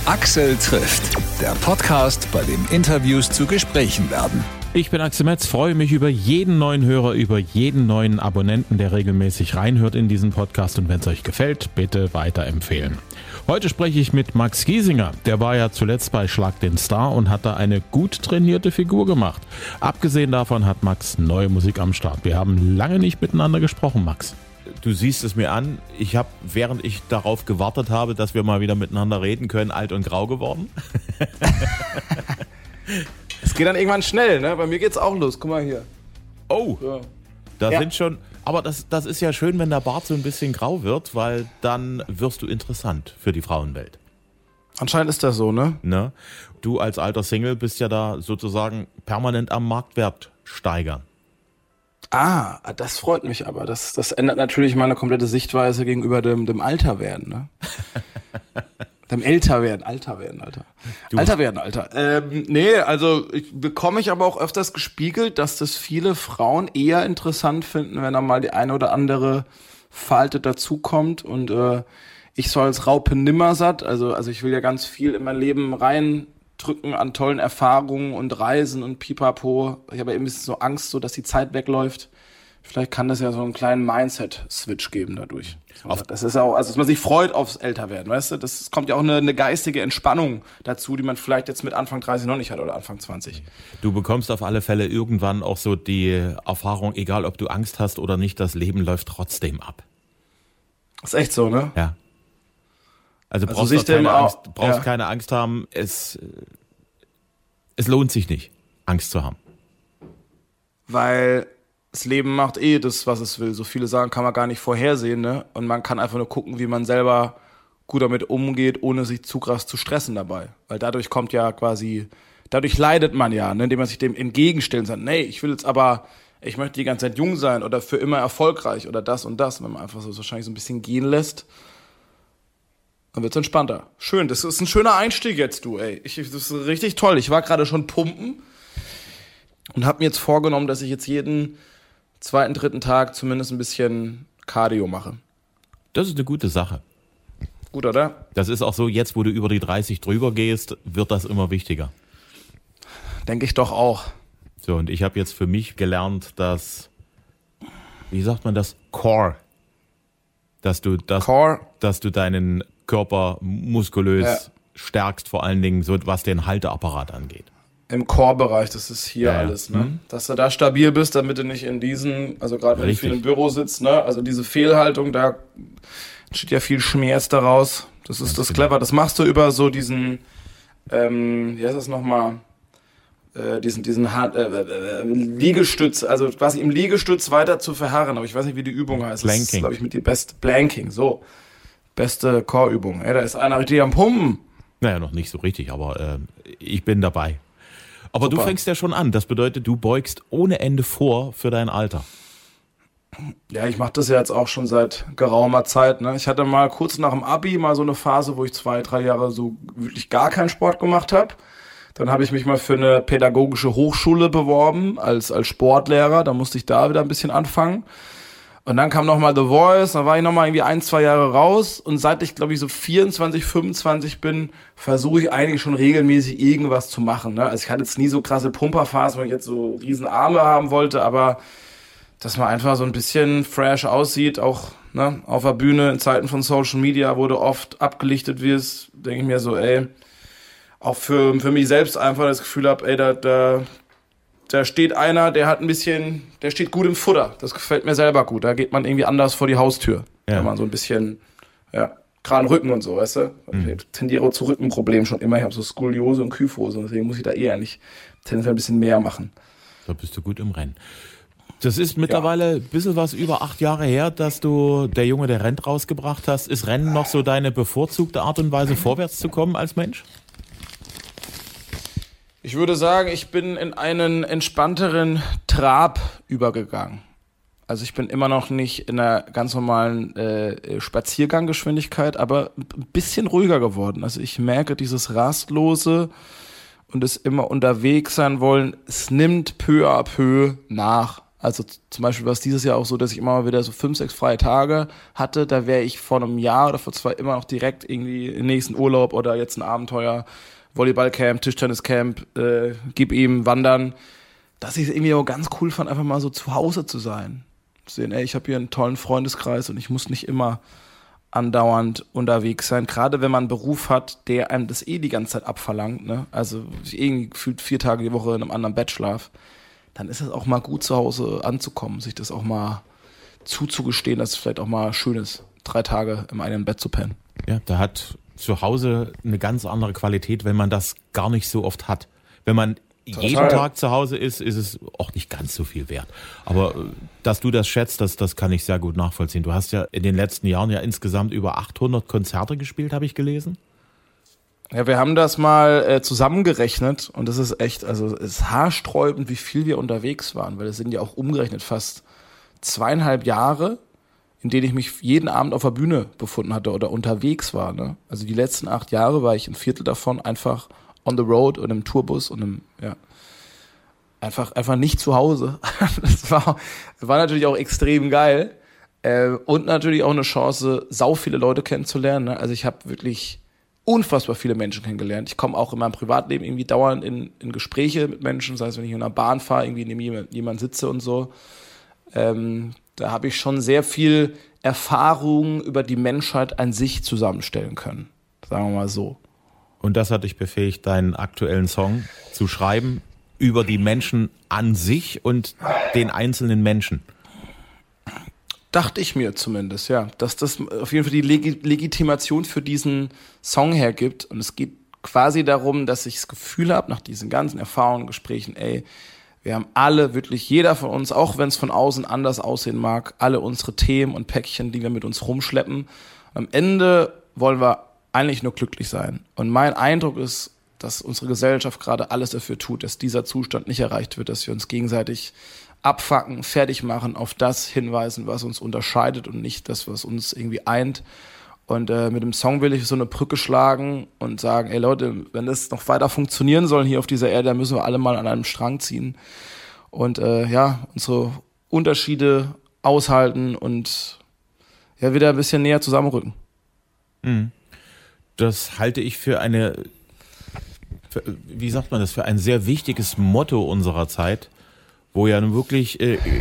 Axel trifft, der Podcast, bei dem Interviews zu Gesprächen werden. Ich bin Axel Metz, freue mich über jeden neuen Hörer, über jeden neuen Abonnenten, der regelmäßig reinhört in diesen Podcast. Und wenn es euch gefällt, bitte weiterempfehlen. Heute spreche ich mit Max Giesinger. Der war ja zuletzt bei Schlag den Star und hat da eine gut trainierte Figur gemacht. Abgesehen davon hat Max neue Musik am Start. Wir haben lange nicht miteinander gesprochen, Max. Du siehst es mir an, ich habe, während ich darauf gewartet habe, dass wir mal wieder miteinander reden können, alt und grau geworden. Es geht dann irgendwann schnell, ne? Bei mir geht's auch los. Guck mal hier. Oh, Ja. da sind schon, aber das ist ja schön, wenn der Bart so ein bisschen grau wird, weil dann wirst du interessant für die Frauenwelt. Anscheinend ist das so, ne? Ne? Du als alter Single bist ja da sozusagen permanent am Marktwert steigern. Ah, das freut mich aber. Das ändert natürlich meine komplette Sichtweise gegenüber dem Alterwerden, ne? Dem Älterwerden, Alter. Nee, also bekomme ich aber auch öfters gespiegelt, dass das viele Frauen eher interessant finden, wenn da mal die eine oder andere Falte dazukommt. Und ich so als Raupe Nimmersatt, also ich will ja ganz viel in mein Leben reindrücken an tollen Erfahrungen und Reisen und Pipapo. Ich habe ja eben ein bisschen so Angst, so dass die Zeit wegläuft. Vielleicht kann das ja so einen kleinen Mindset-Switch geben dadurch. Das ist auch, also dass man sich freut aufs Älterwerden, weißt du? Das kommt ja auch eine geistige Entspannung dazu, die man vielleicht jetzt mit Anfang 30 noch nicht hat oder Anfang 20. Du bekommst auf alle Fälle irgendwann auch so die Erfahrung, egal ob du Angst hast oder nicht, das Leben läuft trotzdem ab. Ist echt so, ne? Ja. Also brauchst sich dem auch- ja. keine Angst haben, es lohnt sich nicht, Angst zu haben. Weil das Leben macht das, was es will. So viele Sachen kann man gar nicht vorhersehen, ne? Und man kann einfach nur gucken, wie man selber gut damit umgeht, ohne sich zu krass zu stressen dabei. Weil dadurch dadurch leidet man ja, ne? Indem man sich dem entgegenstellt und sagt, nee, ich möchte die ganze Zeit jung sein oder für immer erfolgreich oder das und das. Wenn man einfach so wahrscheinlich so ein bisschen gehen lässt, dann wird's entspannter. Schön, das ist ein schöner Einstieg jetzt, du, ey. Das ist richtig toll. Ich war gerade schon pumpen und habe mir jetzt vorgenommen, dass ich jetzt jeden zweiten, dritten Tag zumindest ein bisschen Cardio mache. Das ist eine gute Sache. Gut, oder? Das ist auch so, jetzt wo du über die 30 drüber gehst, wird das immer wichtiger. Denke ich doch auch. So, und ich habe jetzt für mich gelernt, dass, wie sagt man das, Core, dass du deinen Körper muskulös stärkst, vor allen Dingen so, was den Halteapparat angeht. Im Core-Bereich, das ist hier Ja, ja. alles, ne? Dass du da stabil bist, damit du nicht in diesen, also gerade wenn du viel im Büro sitzt, ne? Also diese Fehlhaltung, da entsteht ja viel Schmerz daraus. Das ist das clever. Das machst du über so diesen, wie heißt das nochmal? Diesen Liegestütz, also quasi im Liegestütz weiter zu verharren, aber ich weiß nicht, wie die Übung heißt. Planking. Das ist, glaube ich, mit die Planking, so. Beste Core-Übung. Ey, da ist einer richtig am Pumpen. Naja, noch nicht so richtig, aber ich bin dabei. Aber Super. du fängst ja schon an. Das bedeutet, du beugst ohne Ende vor für dein Alter. Ja, ich mache das ja jetzt auch schon seit geraumer Zeit, ne? Ich hatte mal kurz nach dem Abi mal so eine Phase, wo ich 2-3 Jahre so wirklich gar keinen Sport gemacht habe. Dann habe ich mich mal für eine pädagogische Hochschule beworben als Sportlehrer. Da musste ich da wieder ein bisschen anfangen. Und dann kam nochmal The Voice, dann war ich nochmal irgendwie 1-2 Jahre raus. Und seit ich, glaube ich, so 24, 25 bin, versuche ich eigentlich schon regelmäßig irgendwas zu machen, ne? Also ich hatte jetzt nie so krasse Pumperphasen, wo ich jetzt so riesen Arme haben wollte, aber dass man einfach so ein bisschen fresh aussieht, auch ne, auf der Bühne in Zeiten von Social Media, wo du oft abgelichtet wirst, denke ich mir so, ey, auch für mich selbst einfach das Gefühl habe, ey, da steht einer, der steht gut im Futter. Das gefällt mir selber gut. Da geht man irgendwie anders vor die Haustür. Ja. Wenn man so ein bisschen, gerade Rücken und so, weißt du? Ich tendiere zu Rückenproblemen schon immer. Ich habe so Skoliose und Kyphose, deswegen muss ich da eher nicht tendenziell ein bisschen mehr machen. Da bist du gut im Rennen. Das ist mittlerweile ein bisschen was über 8 Jahre her, dass du Der Junge, der rennt rausgebracht hast. Ist Rennen noch so deine bevorzugte Art und Weise, vorwärts zu kommen als Mensch? Ich würde sagen, ich bin in einen entspannteren Trab übergegangen. Also ich bin immer noch nicht in einer ganz normalen Spazierganggeschwindigkeit, aber ein bisschen ruhiger geworden. Also ich merke dieses Rastlose und das immer unterwegs sein wollen, es nimmt peu à peu nach. Also zum Beispiel war es dieses Jahr auch so, dass ich immer mal wieder so 5, 6 freie Tage hatte. Da wäre ich vor einem Jahr oder vor 2 immer noch direkt irgendwie im nächsten Urlaub oder jetzt ein Abenteuer, Volleyballcamp, Tischtenniscamp, gib ihm, wandern. Dass ich es irgendwie auch ganz cool fand, einfach mal so zu Hause zu sein. Zu sehen, ey, ich habe hier einen tollen Freundeskreis und ich muss nicht immer andauernd unterwegs sein. Gerade wenn man einen Beruf hat, der einem das die ganze Zeit abverlangt, ne? Also irgendwie gefühlt 4 Tage die Woche in einem anderen Bett schlaf. Dann ist es auch mal gut, zu Hause anzukommen, sich das auch mal zuzugestehen, dass es vielleicht auch mal schön ist, 3 Tage im eigenen Bett zu pennen. Ja, da hat zu Hause eine ganz andere Qualität, wenn man das gar nicht so oft hat. Wenn man jeden Tag zu Hause ist es auch nicht ganz so viel wert. Aber dass du das schätzt, das kann ich sehr gut nachvollziehen. Du hast ja in den letzten Jahren ja insgesamt über 800 Konzerte gespielt, habe ich gelesen. Ja, wir haben das mal zusammengerechnet und das ist echt, also es ist haarsträubend, wie viel wir unterwegs waren, weil es sind ja auch umgerechnet fast 2,5 Jahre, in denen ich mich jeden Abend auf der Bühne befunden hatte oder unterwegs war. Ne? Also die letzten 8 Jahre war ich ein Viertel davon einfach on the road und im Tourbus und einfach nicht zu Hause. Das war natürlich auch extrem geil und natürlich auch eine Chance, sau viele Leute kennenzulernen. Ne? Also ich habe wirklich unfassbar viele Menschen kennengelernt. Ich komme auch in meinem Privatleben irgendwie dauernd in Gespräche mit Menschen, sei es, wenn ich in einer Bahn fahre, irgendwie neben jemand sitze und so. Da habe ich schon sehr viel Erfahrung über die Menschheit an sich zusammenstellen können. Sagen wir mal so. Und das hat dich befähigt, deinen aktuellen Song zu schreiben über die Menschen an sich und den einzelnen Menschen. Dachte ich mir zumindest, ja. Dass das auf jeden Fall die Legitimation für diesen Song hergibt. Und es geht quasi darum, dass ich das Gefühl habe, nach diesen ganzen Erfahrungen, Gesprächen, ey, wir haben alle, wirklich jeder von uns, auch wenn es von außen anders aussehen mag, alle unsere Themen und Päckchen, die wir mit uns rumschleppen. Und am Ende wollen wir eigentlich nur glücklich sein. Und mein Eindruck ist, dass unsere Gesellschaft gerade alles dafür tut, dass dieser Zustand nicht erreicht wird, dass wir uns gegenseitig abfacken, fertig machen, auf das hinweisen, was uns unterscheidet und nicht das, was uns irgendwie eint. Und mit dem Song will ich so eine Brücke schlagen und sagen, ey Leute, wenn das noch weiter funktionieren soll hier auf dieser Erde, dann müssen wir alle mal an einem Strang ziehen und unsere Unterschiede aushalten und ja wieder ein bisschen näher zusammenrücken. Das halte ich für wie sagt man das, für ein sehr wichtiges Motto unserer Zeit, wo ja nun wirklich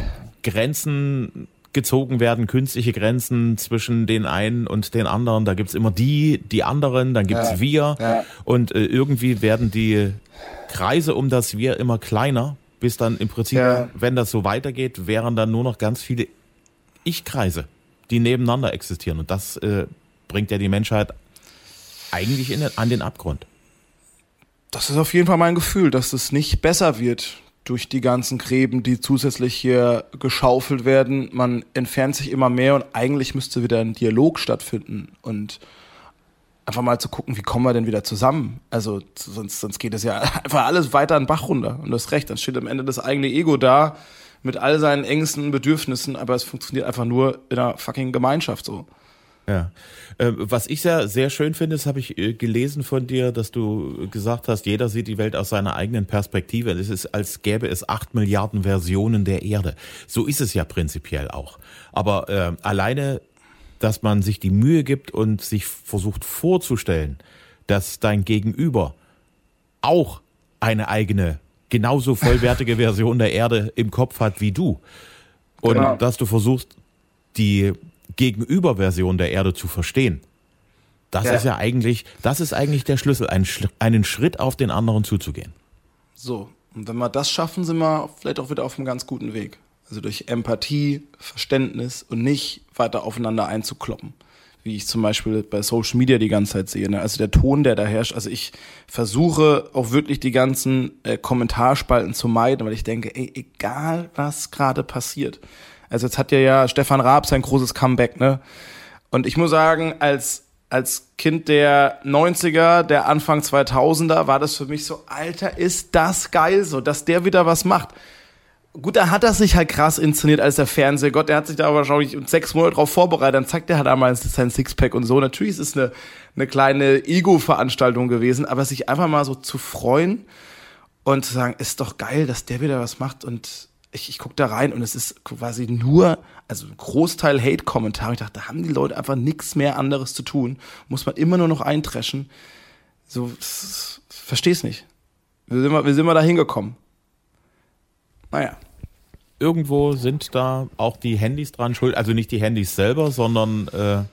Grenzen gezogen werden, künstliche Grenzen zwischen den einen und den anderen. Da gibt's immer die anderen, dann gibt's wir. Ja. Und irgendwie werden die Kreise um das Wir immer kleiner, bis dann im Prinzip, wenn das so weitergeht, wären dann nur noch ganz viele Ich-Kreise, die nebeneinander existieren. Und das bringt ja die Menschheit eigentlich an den Abgrund. Das ist auf jeden Fall mein Gefühl, dass es nicht besser wird durch die ganzen Gräben, die zusätzlich hier geschaufelt werden. Man entfernt sich immer mehr und eigentlich müsste wieder ein Dialog stattfinden und einfach mal zu gucken, wie kommen wir denn wieder zusammen? Also sonst geht es ja einfach alles weiter in den Bach runter. Und du hast recht, dann steht am Ende das eigene Ego da mit all seinen Ängsten, Bedürfnissen, aber es funktioniert einfach nur in einer fucking Gemeinschaft so. Ja, was ich sehr, sehr schön finde, das habe ich gelesen von dir, dass du gesagt hast, jeder sieht die Welt aus seiner eigenen Perspektive. Es ist, als gäbe es 8 Milliarden Versionen der Erde. So ist es ja prinzipiell auch. Aber alleine, dass man sich die Mühe gibt und sich versucht vorzustellen, dass dein Gegenüber auch eine eigene, genauso vollwertige Version der Erde im Kopf hat wie du. Und dass du versuchst, die Gegenüberversion der Erde zu verstehen. Das ist ja eigentlich, der Schlüssel, einen Schritt auf den anderen zuzugehen. So, und wenn wir das schaffen, sind wir vielleicht auch wieder auf einem ganz guten Weg. Also durch Empathie, Verständnis und nicht weiter aufeinander einzukloppen. Wie ich zum Beispiel bei Social Media die ganze Zeit sehe. Also der Ton, der da herrscht. Also ich versuche auch wirklich die ganzen Kommentarspalten zu meiden, weil ich denke, ey, egal was gerade passiert. Also jetzt hat ja Stefan Raab sein großes Comeback, ne? Und ich muss sagen, als Kind der 90er, der Anfang 2000er, war das für mich so, Alter, ist das geil so, dass der wieder was macht. Gut, da hat er sich halt krass inszeniert als der Fernsehgott, der hat sich da wahrscheinlich 6 Monate drauf vorbereitet, dann zeigt er halt einmal sein Sixpack und so. Natürlich ist es eine kleine Ego-Veranstaltung gewesen, aber sich einfach mal so zu freuen und zu sagen, ist doch geil, dass der wieder was macht und ich gucke da rein und es ist quasi nur, also ein Großteil Hate-Kommentare. Ich dachte, da haben die Leute einfach nichts mehr anderes zu tun. Muss man immer nur noch eintreschen. So, versteh's nicht. Wie sind wir da hingekommen? Naja. Irgendwo sind da auch die Handys dran schuld, also nicht die Handys selber, sondern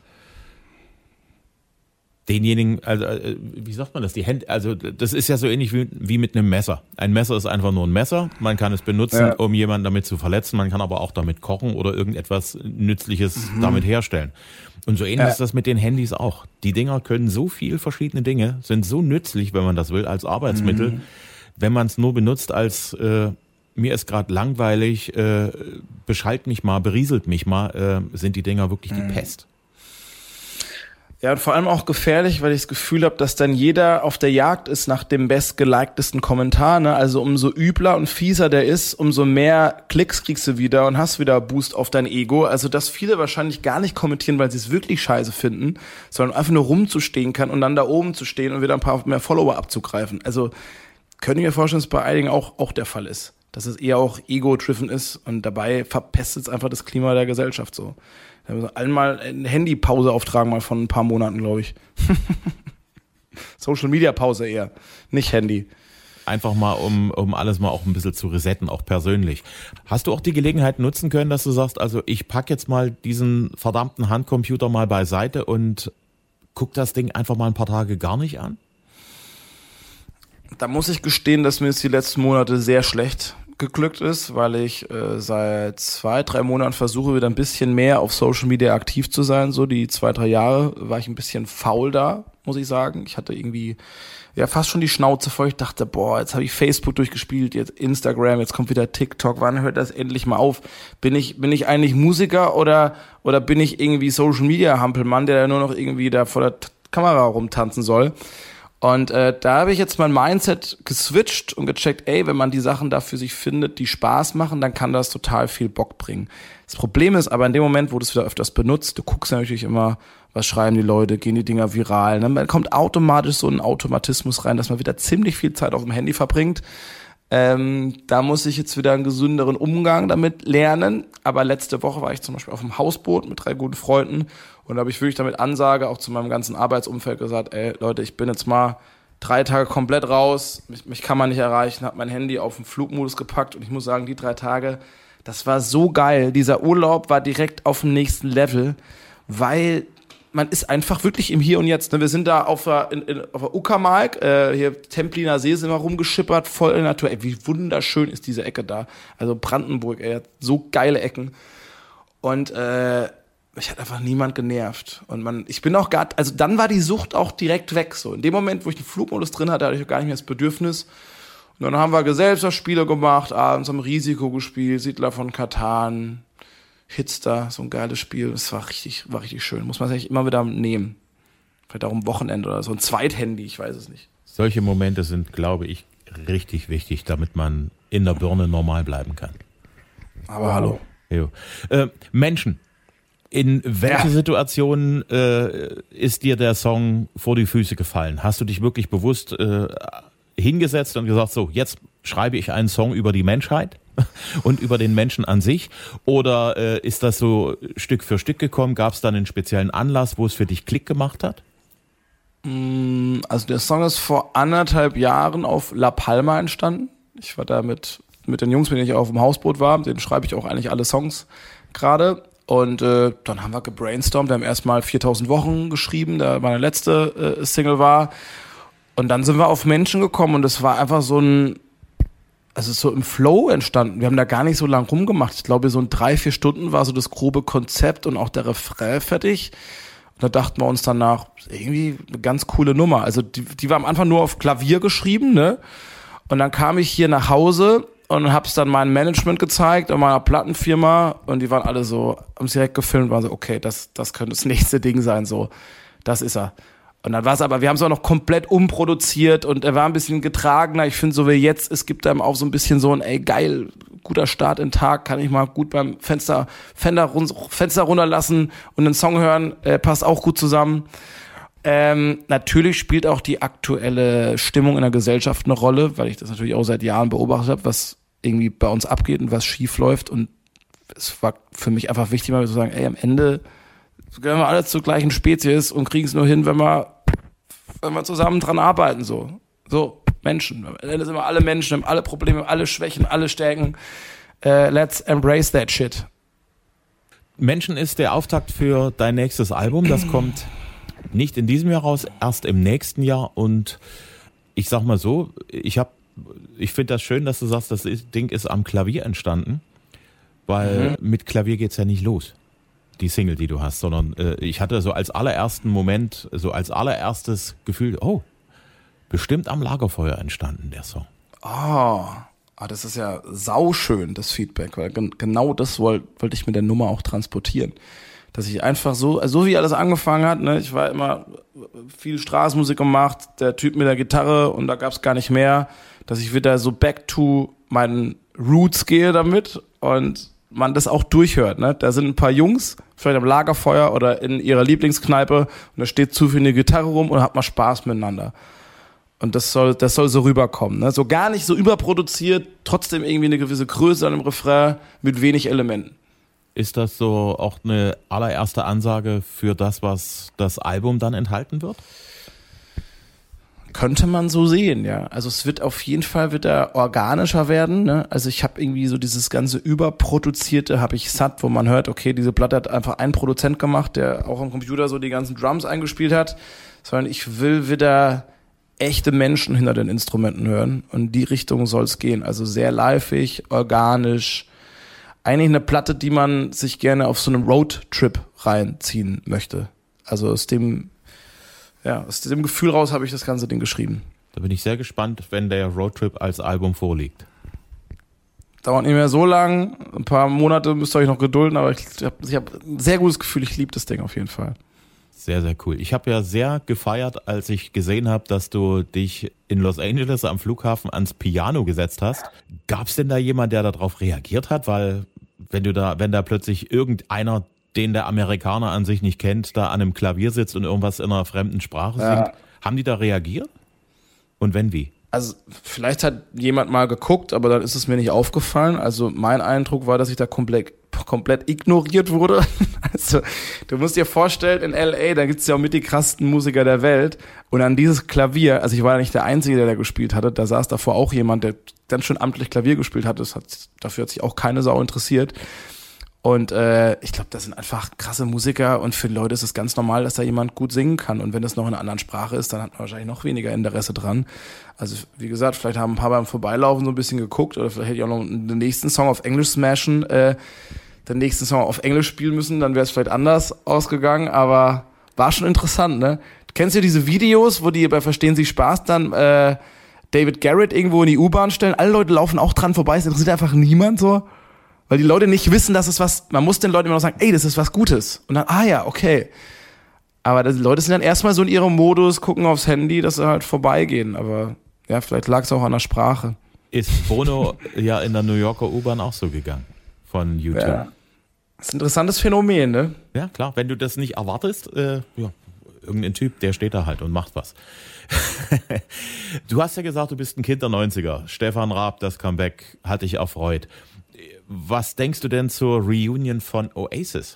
denjenigen, also wie sagt man das? Die Hände, also das ist ja so ähnlich wie mit einem Messer. Ein Messer ist einfach nur ein Messer. Man kann es benutzen, um jemanden damit zu verletzen. Man kann aber auch damit kochen oder irgendetwas Nützliches damit herstellen. Und so ähnlich ist das mit den Handys auch. Die Dinger können so viel verschiedene Dinge, sind so nützlich, wenn man das will, als Arbeitsmittel. Wenn man es nur benutzt als mir ist gerade langweilig, beschallt mich mal, berieselt mich mal, sind die Dinger wirklich die Pest. Ja, und vor allem auch gefährlich, weil ich das Gefühl habe, dass dann jeder auf der Jagd ist nach dem bestgeliktesten Kommentar. Ne? Also umso übler und fieser der ist, umso mehr Klicks kriegst du wieder und hast wieder Boost auf dein Ego. Also dass viele wahrscheinlich gar nicht kommentieren, weil sie es wirklich scheiße finden, sondern einfach nur rumzustehen kann und dann da oben zu stehen und wieder ein paar mehr Follower abzugreifen. Also könnte ich mir vorstellen, dass es bei einigen auch der Fall ist. Dass es eher auch ego-driven ist und dabei verpestet es einfach das Klima der Gesellschaft so. Da müssen wir allen mal eine Handypause auftragen, mal von ein paar Monaten, glaube ich. Social-Media-Pause eher, nicht Handy. Einfach mal, um alles mal auch ein bisschen zu resetten, auch persönlich. Hast du auch die Gelegenheit nutzen können, dass du sagst, also ich pack jetzt mal diesen verdammten Handcomputer mal beiseite und guck das Ding einfach mal ein paar Tage gar nicht an? Da muss ich gestehen, dass mir es die letzten Monate sehr schlecht geglückt ist, weil ich seit 2-3 Monaten versuche, wieder ein bisschen mehr auf Social Media aktiv zu sein. So die 2-3 Jahre war ich ein bisschen faul da, muss ich sagen. Ich hatte irgendwie fast schon die Schnauze voll. Ich dachte, jetzt habe ich Facebook durchgespielt, jetzt Instagram, jetzt kommt wieder TikTok. Wann hört das endlich mal auf? Bin ich eigentlich Musiker oder bin ich irgendwie Social Media Hampelmann, der nur noch irgendwie da vor der Kamera rumtanzen soll? Und da habe ich jetzt mein Mindset geswitcht und gecheckt, wenn man die Sachen da für sich findet, die Spaß machen, dann kann das total viel Bock bringen. Das Problem ist aber in dem Moment, wo du es wieder öfters benutzt, du guckst natürlich immer, was schreiben die Leute, gehen die Dinger viral. Dann kommt automatisch so ein Automatismus rein, dass man wieder ziemlich viel Zeit auf dem Handy verbringt. Da muss ich jetzt wieder einen gesünderen Umgang damit lernen. Aber letzte Woche war ich zum Beispiel auf dem Hausboot mit 3 guten Freunden und da habe ich wirklich damit Ansage auch zu meinem ganzen Arbeitsumfeld gesagt, Leute, ich bin jetzt mal 3 Tage komplett raus, mich kann man nicht erreichen, habe mein Handy auf den Flugmodus gepackt und ich muss sagen, die 3 Tage, das war so geil. Dieser Urlaub war direkt auf dem nächsten Level, weil man ist einfach wirklich im Hier und Jetzt. Wir sind da auf der Uckermark, hier Templiner See sind wir rumgeschippert, voll in der Natur. Wie wunderschön ist diese Ecke da. Also Brandenburg, so geile Ecken. Und mich hat einfach niemand genervt. Und ich bin auch also dann war die Sucht auch direkt weg. So in dem Moment, wo ich den Flugmodus drin hatte ich gar nicht mehr das Bedürfnis. Und dann haben wir Gesellschaftsspiele gemacht, abends haben Risiko gespielt, Siedler von Katan, Hitster, so ein geiles Spiel. Das war richtig schön. Muss man sich immer wieder nehmen. Vielleicht auch am Wochenende oder so. Ein Zweithandy, ich weiß es nicht. Solche Momente sind, glaube ich, richtig wichtig, damit man in der Birne normal bleiben kann. Aber hallo. Menschen. In welche Situation ist dir der Song vor die Füße gefallen? Hast du dich wirklich bewusst hingesetzt und gesagt, so, jetzt schreibe ich einen Song über die Menschheit und über den Menschen an sich? Oder ist das so Stück für Stück gekommen? Gab es dann einen speziellen Anlass, wo es für dich Klick gemacht hat? Also der Song ist vor 1,5 Jahren auf La Palma entstanden. Ich war da mit den Jungs, mit denen ich auf dem Hausboot war. Mit denen schreibe ich auch eigentlich alle Songs gerade. Und dann haben wir gebrainstormt. Wir haben erstmal 4000 Wochen geschrieben, da meine letzte Single war. Und dann sind wir auf Menschen gekommen und es war einfach so so im Flow entstanden. Wir haben da gar nicht so lang rumgemacht. Ich glaube, so in 3-4 Stunden war so das grobe Konzept und auch der Refrain fertig. Und da dachten wir uns danach, irgendwie eine ganz coole Nummer. Also die war am Anfang nur auf Klavier geschrieben, ne? Und dann kam ich hier nach Hause und hab's dann meinem Management gezeigt und meiner Plattenfirma und die waren alle so, haben es direkt gefilmt und waren so, okay, das könnte das nächste Ding sein, so. Das ist er. Und dann war es aber, wir haben es auch noch komplett umproduziert und er war ein bisschen getragener. Ich finde, so wie jetzt, es gibt einem auch so ein bisschen so ein, geil, guter Start in den Tag, kann ich mal gut beim Fenster runterlassen und einen Song hören, passt auch gut zusammen. Natürlich spielt auch die aktuelle Stimmung in der Gesellschaft eine Rolle, weil ich das natürlich auch seit Jahren beobachtet habe, was irgendwie bei uns abgeht und was schief läuft. Und es war für mich einfach wichtig, mal zu sagen, ey, am Ende gehören wir alle zur gleichen Spezies und kriegen es nur hin, wenn wir zusammen dran arbeiten, so. So, Menschen. Am Ende sind wir alle Menschen, haben alle Probleme, alle Schwächen, alle Stärken. Let's embrace that shit. Menschen ist der Auftakt für dein nächstes Album. Das kommt nicht in diesem Jahr raus, erst im nächsten Jahr. Und ich sag mal so, ich finde das schön, dass du sagst, das Ding ist am Klavier entstanden, weil mit Klavier geht's ja nicht los, die Single, die du hast, sondern ich hatte so als allerersten Moment, so als allererstes Gefühl, oh, bestimmt am Lagerfeuer entstanden, der Song. Das ist ja sauschön, das Feedback, weil genau das wollte ich mit der Nummer auch transportieren. Dass ich einfach so wie alles angefangen hat, ne, ich war immer viel Straßenmusik gemacht, der Typ mit der Gitarre und da gab's gar nicht mehr, dass ich wieder so back to meinen Roots gehe damit und man das auch durchhört, ne? Da sind ein paar Jungs, vielleicht am Lagerfeuer oder in ihrer Lieblingskneipe und da steht zu viel eine Gitarre rum und hat mal Spaß miteinander. Und das soll so rüberkommen, ne? So gar nicht so überproduziert, trotzdem irgendwie eine gewisse Größe an dem Refrain mit wenig Elementen. Ist das so auch eine allererste Ansage für das, was das Album dann enthalten wird? Könnte man so sehen, ja. Also es wird auf jeden Fall organischer werden, ne? Also ich habe irgendwie so dieses ganze Überproduzierte habe ich satt, wo man hört, okay, diese Platte hat einfach ein Produzent gemacht, der auch am Computer so die ganzen Drums eingespielt hat, sondern ich will wieder echte Menschen hinter den Instrumenten hören und in die Richtung soll es gehen. Also sehr liveig, organisch. Eigentlich eine Platte, die man sich gerne auf so einem Roadtrip reinziehen möchte. Also aus dem Gefühl raus habe ich das ganze Ding geschrieben. Da bin ich sehr gespannt, wenn der Roadtrip als Album vorliegt. Dauert nicht mehr so lang. Ein paar Monate müsst ihr euch noch gedulden, aber ich hab ein sehr gutes Gefühl. Ich liebe das Ding auf jeden Fall. Sehr, sehr cool. Ich habe ja sehr gefeiert, als ich gesehen habe, dass du dich in Los Angeles am Flughafen ans Piano gesetzt hast. Gab es denn da jemand, der darauf reagiert hat? Weil wenn da plötzlich irgendeiner, den der Amerikaner an sich nicht kennt, da an einem Klavier sitzt und irgendwas in einer fremden Sprache singt, haben die da reagiert? Und wenn, wie? Also vielleicht hat jemand mal geguckt, aber dann ist es mir nicht aufgefallen. Also mein Eindruck war, dass ich da komplett ignoriert wurde. Also du musst dir vorstellen, in L.A., da gibt's ja auch mit die krassesten Musiker der Welt. Und an dieses Klavier, also ich war ja nicht der Einzige, der da gespielt hatte, da saß davor auch jemand, der ganz schön amtlich Klavier gespielt hat. Dafür hat sich auch keine Sau interessiert. Und ich glaube, das sind einfach krasse Musiker und für die Leute ist es ganz normal, dass da jemand gut singen kann. Und wenn das noch in einer anderen Sprache ist, dann hat man wahrscheinlich noch weniger Interesse dran. Also wie gesagt, vielleicht haben ein paar beim Vorbeilaufen so ein bisschen geguckt oder vielleicht hätte ich auch noch den nächsten Song auf Englisch smashen, den nächsten Song auf Englisch spielen müssen, dann wäre es vielleicht anders ausgegangen, aber war schon interessant, ne? Kennst du diese Videos, wo die bei Verstehen Sie Spaß dann David Garrett irgendwo in die U-Bahn stellen? Alle Leute laufen auch dran vorbei, es interessiert einfach niemand so. Weil die Leute nicht wissen, dass es man muss den Leuten immer noch sagen, ey, das ist was Gutes. Und dann, ja, okay. Aber die Leute sind dann erstmal so in ihrem Modus, gucken aufs Handy, dass sie halt vorbeigehen. Aber ja, vielleicht lag es auch an der Sprache. Ist Bono ja in der New Yorker U-Bahn auch so gegangen von YouTube? Ja. Das ist ein interessantes Phänomen, ne? Ja, klar. Wenn du das nicht erwartest, irgendein Typ, der steht da halt und macht was. Du hast ja gesagt, du bist ein Kind der 90er. Stefan Raab, das Comeback, hat dich erfreut. Was denkst du denn zur Reunion von Oasis?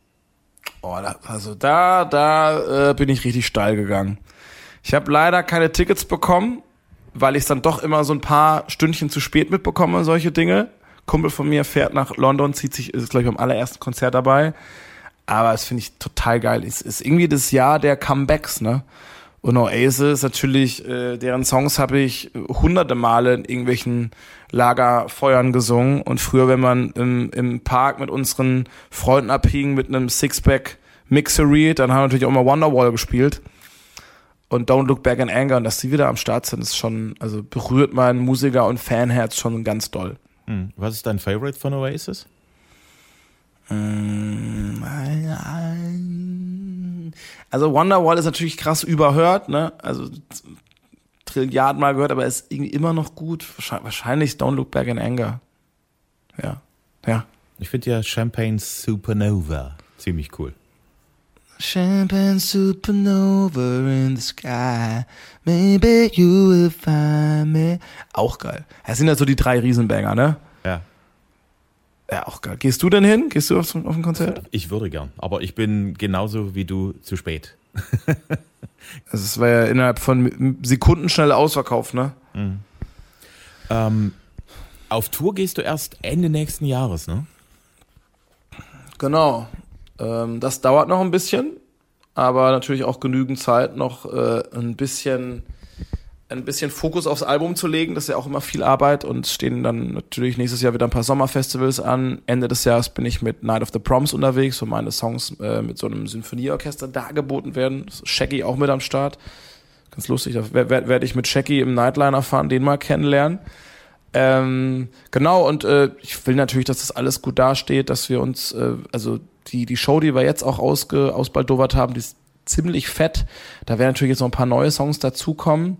Da bin ich richtig steil gegangen. Ich habe leider keine Tickets bekommen, weil ich es dann doch immer so ein paar Stündchen zu spät mitbekomme, solche Dinge. Kumpel von mir fährt nach London, ist glaube ich beim allerersten Konzert dabei. Aber das finde ich total geil. Es ist irgendwie das Jahr der Comebacks, ne? Und Oasis, natürlich, deren Songs habe ich hunderte Male in irgendwelchen Lagerfeuern gesungen. Und früher, wenn man im Park mit unseren Freunden abhing mit einem Sixpack Mixery, dann haben wir natürlich auch mal Wonderwall gespielt. Und Don't Look Back in Anger. Und dass die wieder am Start sind, ist schon, also berührt mein Musiker- und Fanherz schon ganz doll. Was ist dein Favorite von Oasis? Also Wonderwall ist natürlich krass überhört, ne? Also Trilliarden Mal gehört, aber ist irgendwie immer noch gut. Wahrscheinlich Don't Look Back in Anger. Ja. Ich finde ja Champagne Supernova ziemlich cool. Champagne supernova in the sky, maybe you will find me. Auch geil. Das sind ja so die 3 Riesenbanger, ne? Ja. Ja, auch geil. Gehst du denn hin? Gehst du auf ein Konzert? Ich würde gern, aber ich bin genauso wie du zu spät. Also es war ja innerhalb von Sekunden schnell ausverkauft, ne? Auf Tour gehst du erst Ende nächsten Jahres, ne? Genau. Das dauert noch ein bisschen, aber natürlich auch genügend Zeit, noch ein bisschen Fokus aufs Album zu legen. Das ist ja auch immer viel Arbeit und stehen dann natürlich nächstes Jahr wieder ein paar Sommerfestivals an. Ende des Jahres bin ich mit Night of the Proms unterwegs, wo meine Songs mit so einem Sinfonieorchester dargeboten werden. Shaggy auch mit am Start. Ganz lustig, da werde ich mit Shaggy im Nightliner fahren, den mal kennenlernen. Genau, und ich will natürlich, dass das alles gut dasteht, dass wir uns, also die Show, die wir jetzt auch ausbaldowert haben, die ist ziemlich fett. Da werden natürlich jetzt noch ein paar neue Songs dazukommen.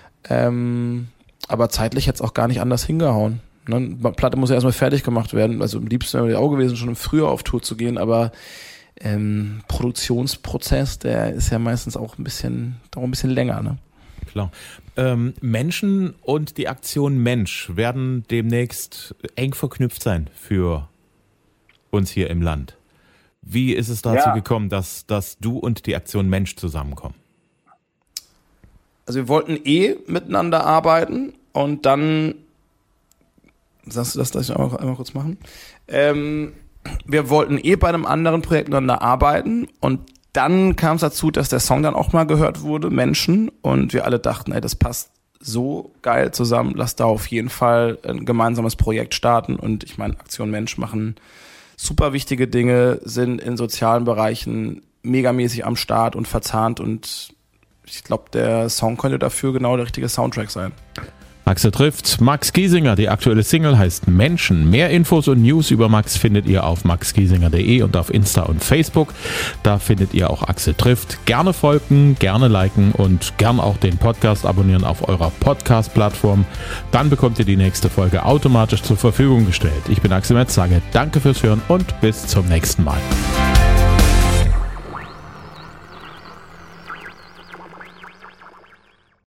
Aber zeitlich jetzt auch gar nicht anders hingehauen. Ne? Die Platte muss ja erstmal fertig gemacht werden. Also am liebsten wäre mir auch gewesen, schon im Frühjahr auf Tour zu gehen, aber Produktionsprozess, der ist ja meistens auch ein bisschen länger, ne? Klar. Menschen und die Aktion Mensch werden demnächst eng verknüpft sein für uns hier im Land. Wie ist es dazu gekommen, dass du und die Aktion Mensch zusammenkommen? Also wir wollten miteinander arbeiten und dann, sagst du das, darf ich auch einmal kurz machen? Wir wollten bei einem anderen Projekt miteinander arbeiten und dann kam es dazu, dass der Song dann auch mal gehört wurde, Menschen, und wir alle dachten, ey, das passt so geil zusammen, lass da auf jeden Fall ein gemeinsames Projekt starten. Und ich meine, Aktion Mensch machen super wichtige Dinge, sind in sozialen Bereichen megamäßig am Start und verzahnt, und ich glaube, der Song könnte dafür genau der richtige Soundtrack sein. Axel trifft Max Giesinger. Die aktuelle Single heißt Menschen. Mehr Infos und News über Max findet ihr auf maxgiesinger.de und auf Insta und Facebook. Da findet ihr auch Axel trifft. Gerne folgen, gerne liken und gern auch den Podcast abonnieren auf eurer Podcast-Plattform. Dann bekommt ihr die nächste Folge automatisch zur Verfügung gestellt. Ich bin Axel Metz, sage danke fürs Hören und bis zum nächsten Mal.